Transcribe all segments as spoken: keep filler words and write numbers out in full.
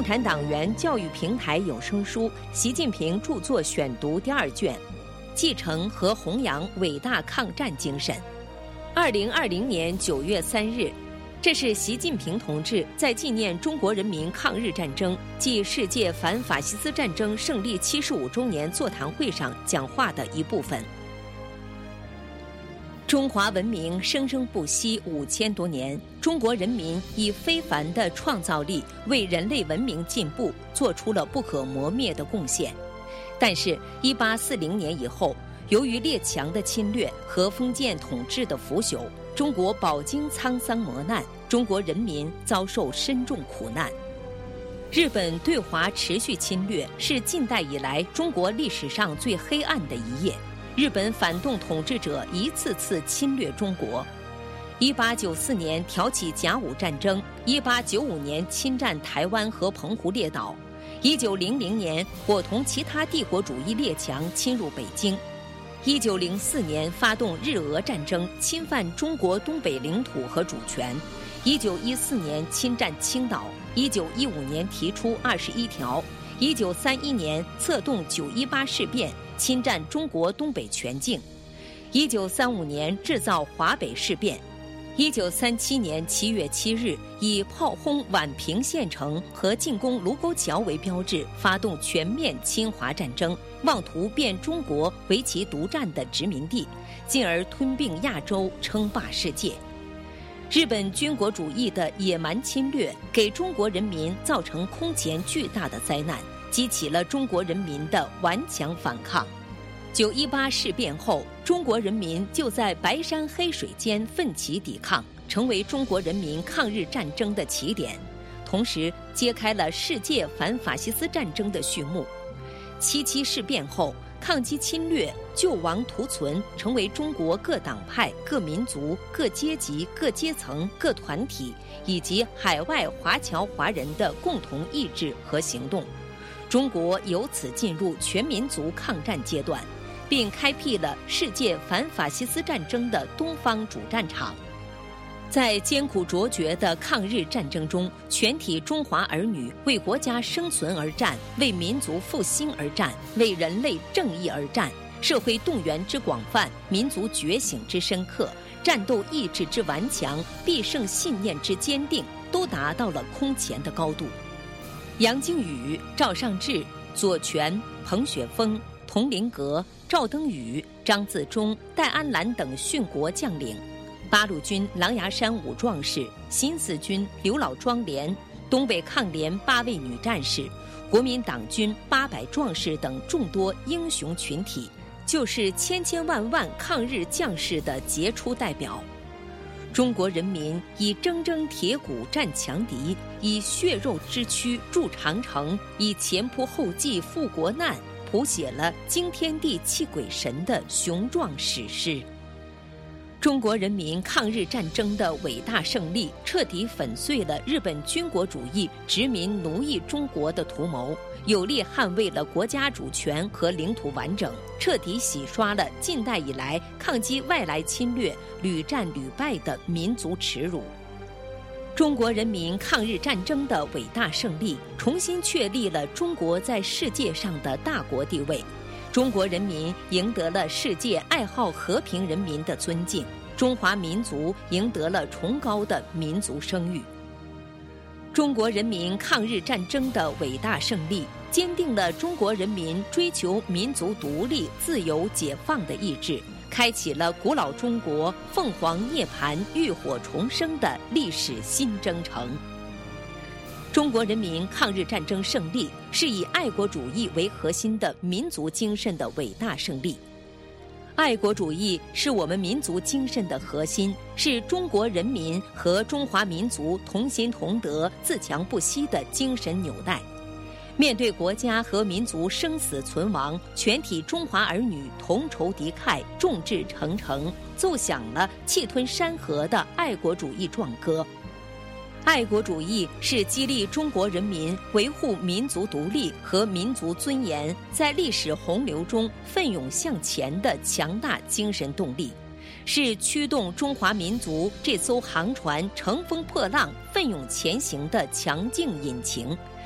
共产党员教育平台有声书《习近平著作选读》第二卷，继承和弘扬伟大抗战精神。二零二零年九月三日，这是习近平同志在纪念中国人民抗日战争暨世界反法西斯战争胜利七十五周年座谈会上讲话的一部分。中华文明生生不息五千多年，中国人民以非凡的创造力为人类文明进步做出了不可磨灭的贡献。但是一八四零年以后，由于列强的侵略和封建统治的腐朽，中国饱经沧桑磨难，中国人民遭受深重苦难。日本对华持续侵略是近代以来中国历史上最黑暗的一页。日本反动统治者一次次侵略中国。一八九四年挑起甲午战争，一八九五年侵占台湾和澎湖列岛，一九零零年伙同其他帝国主义列强侵入北京，一九零四年发动日俄战争，侵犯中国东北领土和主权，一九一四年侵占青岛，一九一五年提出二十一条，一九三一年策动九一八事变，侵占中国东北全境，一九三五年制造华北事变，一九三七年七月七日以炮轰宛平县城和进攻卢沟桥为标志，发动全面侵华战争，妄图变中国为其独占的殖民地，进而吞并亚洲，称霸世界。日本军国主义的野蛮侵略给中国人民造成空前巨大的灾难，激起了中国人民的顽强反抗。九一八事变后，中国人民就在白山黑水间奋起抵抗，成为中国人民抗日战争的起点，同时揭开了世界反法西斯战争的序幕。七七事变后，抗击侵略、救亡图存成为中国各党派、各民族、各阶级、各阶层、各团体以及海外华侨华人的共同意志和行动。中国由此进入全民族抗战阶段，并开辟了世界反法西斯战争的东方主战场。在艰苦卓绝的抗日战争中，全体中华儿女为国家生存而战，为民族复兴而战，为人类正义而战，社会动员之广泛，民族觉醒之深刻，战斗意志之顽强，必胜信念之坚定，都达到了空前的高度。杨靖宇、赵尚志、左权、彭雪枫、佟麟阁、赵登禹、张自忠、戴安澜等殉国将领，八路军狼牙山五壮士、新四军刘老庄连、东北抗联八位女战士、国民党军八百壮士等众多英雄群体，就是千千万万抗日将士的杰出代表。中国人民以铮铮铁骨战强敌，以血肉之躯筑长城，以前仆后继赴国难，谱写了惊天地泣鬼神的雄壮史诗。中国人民抗日战争的伟大胜利，彻底粉碎了日本军国主义殖民奴役中国的图谋，有力捍卫了国家主权和领土完整，彻底洗刷了近代以来抗击外来侵略屡战屡败的民族耻辱。中国人民抗日战争的伟大胜利，重新确立了中国在世界上的大国地位。中国人民赢得了世界爱好和平人民的尊敬，中华民族赢得了崇高的民族声誉。中国人民抗日战争的伟大胜利，坚定了中国人民追求民族独立、自由、解放的意志，开启了古老中国凤凰涅槃、浴火重生的历史新征程。中国人民抗日战争胜利是以爱国主义为核心的民族精神的伟大胜利。爱国主义是我们民族精神的核心，是中国人民和中华民族同心同德、自强不息的精神纽带。面对国家和民族生死存亡，全体中华儿女同仇敌忾，众志成城，奏响了气吞山河的爱国主义壮歌。爱国主义是激励中国人民维护民族独立和民族尊严，在历史洪流中奋勇向前的强大精神动力，是驱动中华民族这艘航船乘风破浪、奋勇前行的强劲引擎，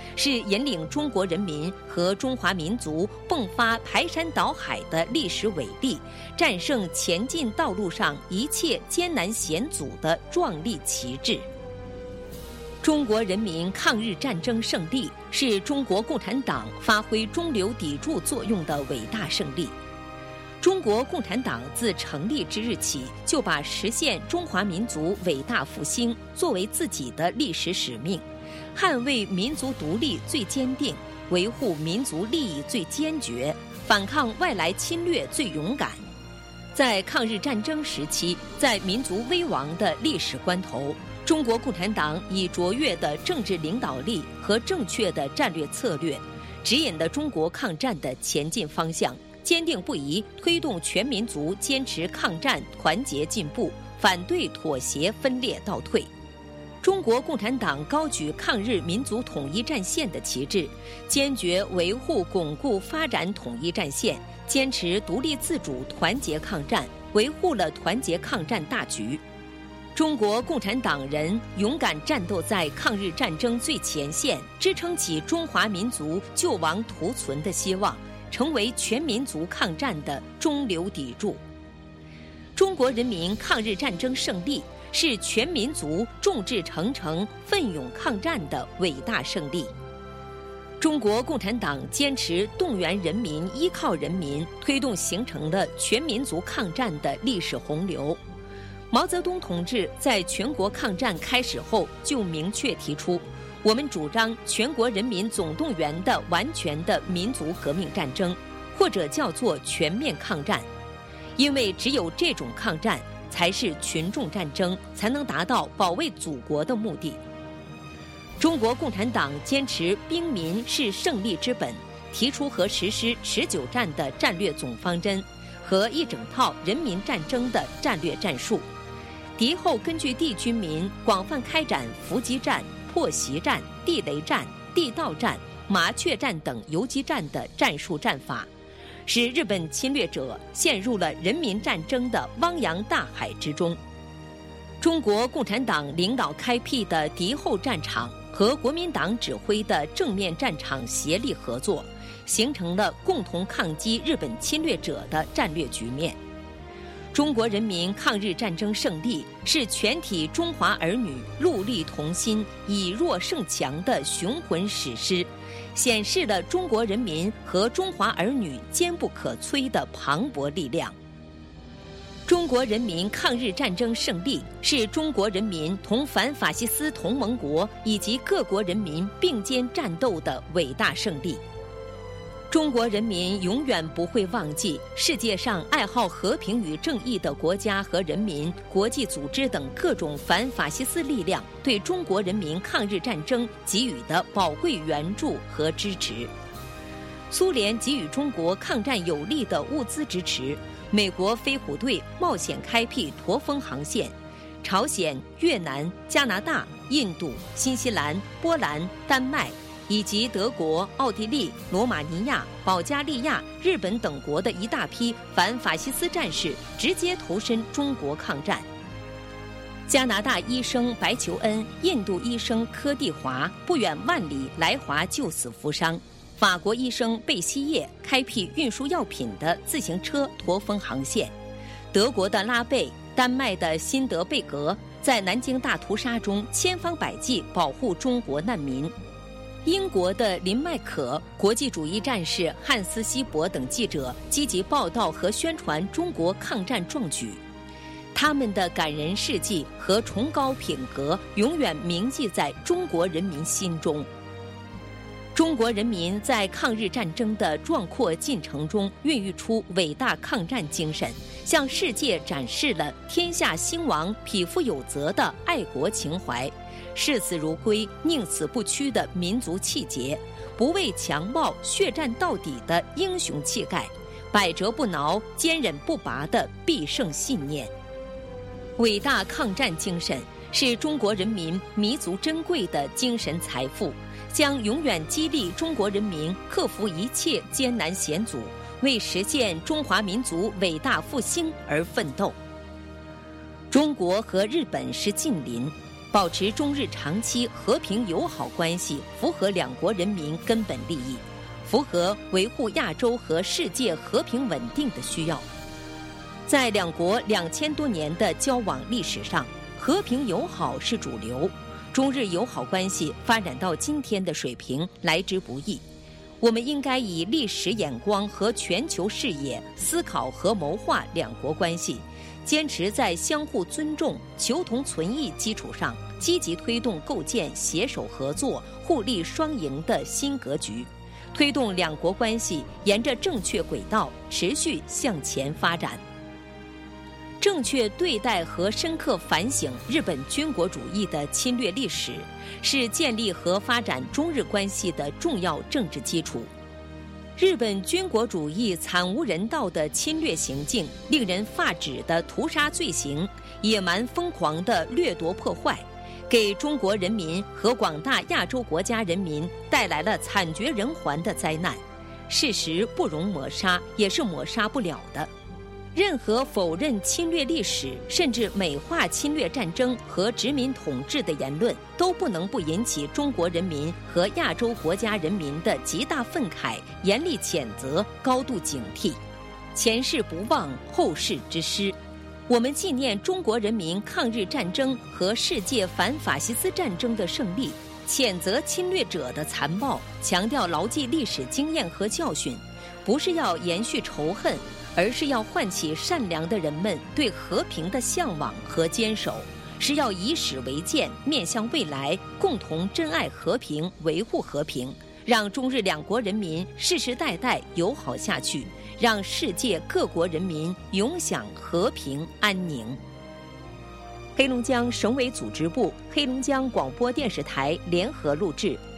是引领中国人民和中华民族迸发排山倒海的历史伟力，战胜前进道路上一切艰难险阻的壮丽旗帜。中国人民抗日战争胜利是中国共产党发挥中流砥柱作用的伟大胜利。中国共产党自成立之日起，就把实现中华民族伟大复兴作为自己的历史使命，捍卫民族独立最坚定，维护民族利益最坚决，反抗外来侵略最勇敢。在抗日战争时期，在民族危亡的历史关头，中国共产党以卓越的政治领导力和正确的战略策略，指引了中国抗战的前进方向，坚定不移推动全民族坚持抗战、团结进步，反对妥协、分裂、倒退。中国共产党高举抗日民族统一战线的旗帜，坚决维护、巩固、发展统一战线，坚持独立自主、团结抗战，维护了团结抗战大局。中国共产党人勇敢战斗在抗日战争最前线，支撑起中华民族救亡图存的希望，成为全民族抗战的中流砥柱。中国人民抗日战争胜利是全民族众志成城、奋勇抗战的伟大胜利。中国共产党坚持动员人民、依靠人民，推动形成了全民族抗战的历史洪流。毛泽东同志在全国抗战开始后就明确提出，我们主张全国人民总动员的完全的民族革命战争，或者叫做全面抗战，因为只有这种抗战才是群众战争，才能达到保卫祖国的目的。中国共产党坚持兵民是胜利之本，提出和实施持久战的战略总方针和一整套人民战争的战略战术。敌后根据地军民广泛开展伏击战、破袭战、地雷战、地道战、麻雀战等游击战的战术战法，使日本侵略者陷入了人民战争的汪洋大海之中。中国共产党领导开辟的敌后战场和国民党指挥的正面战场协力合作，形成了共同抗击日本侵略者的战略局面。中国人民抗日战争胜利是全体中华儿女戮力同心、以弱胜强的雄浑史诗，显示了中国人民和中华儿女坚不可摧的磅礴力量。中国人民抗日战争胜利是中国人民同反法西斯同盟国以及各国人民并肩战斗的伟大胜利。中国人民永远不会忘记世界上爱好和平与正义的国家和人民、国际组织等各种反法西斯力量对中国人民抗日战争给予的宝贵援助和支持。苏联给予中国抗战有力的物资支持，美国飞虎队冒险开辟驼峰航线，朝鲜、越南、加拿大、印度、新西兰、波兰、丹麦以及德国、奥地利、罗马尼亚、保加利亚、日本等国的一大批反法西斯战士直接投身中国抗战。加拿大医生白求恩、印度医生柯蒂华不远万里来华救死扶伤，法国医生贝希叶开辟运输药品的自行车驼峰航线，德国的拉贝、丹麦的辛德贝格在南京大屠杀中千方百计保护中国难民。英国的林麦可、国际主义战士汉斯·希伯等记者积极报道和宣传中国抗战壮举，他们的感人事迹和崇高品格永远铭记在中国人民心中。中国人民在抗日战争的壮阔进程中孕育出伟大抗战精神，向世界展示了天下兴亡、匹夫有责的爱国情怀，视死如归、宁死不屈的民族气节，不畏强暴、血战到底的英雄气概，百折不挠、坚韧不拔的必胜信念。伟大抗战精神是中国人民弥足珍贵的精神财富，将永远激励中国人民克服一切艰难险阻，为实现中华民族伟大复兴而奋斗。中国和日本是近邻， 保持中日长期和平友好关系，符合两国人民根本利益，符合维护亚洲和世界和平稳定的需要。在两国两千多年的交往历史上，和平友好是主流，中日友好关系发展到今天的水平来之不易。我们应该以历史眼光和全球视野思考和谋划两国关系，坚持在相互尊重、求同存异基础上，积极推动构建携手合作、互利双赢的新格局，推动两国关系沿着正确轨道持续向前发展。正确对待和深刻反省日本军国主义的侵略历史，是建立和发展中日关系的重要政治基础。日本军国主义惨无人道的侵略行径、令人发指的屠杀罪行、野蛮疯狂的掠夺破坏，给中国人民和广大亚洲国家人民带来了惨绝人寰的灾难。事实不容抹杀，也是抹杀不了的。任何否认侵略历史，甚至美化侵略战争和殖民统治的言论，都不能不引起中国人民和亚洲国家人民的极大愤慨、严厉谴责、高度警惕。前事不忘，后事之师。我们纪念中国人民抗日战争和世界反法西斯战争的胜利，谴责侵略者的残暴，强调牢记历史经验和教训，不是要延续仇恨，而是要唤起善良的人们对和平的向往和坚守，是要以史为鉴，面向未来，共同珍爱和平，维护和平，让中日两国人民世世代代友好下去，让世界各国人民永享和平安宁。黑龙江省委组织部、黑龙江广播电视台联合录制，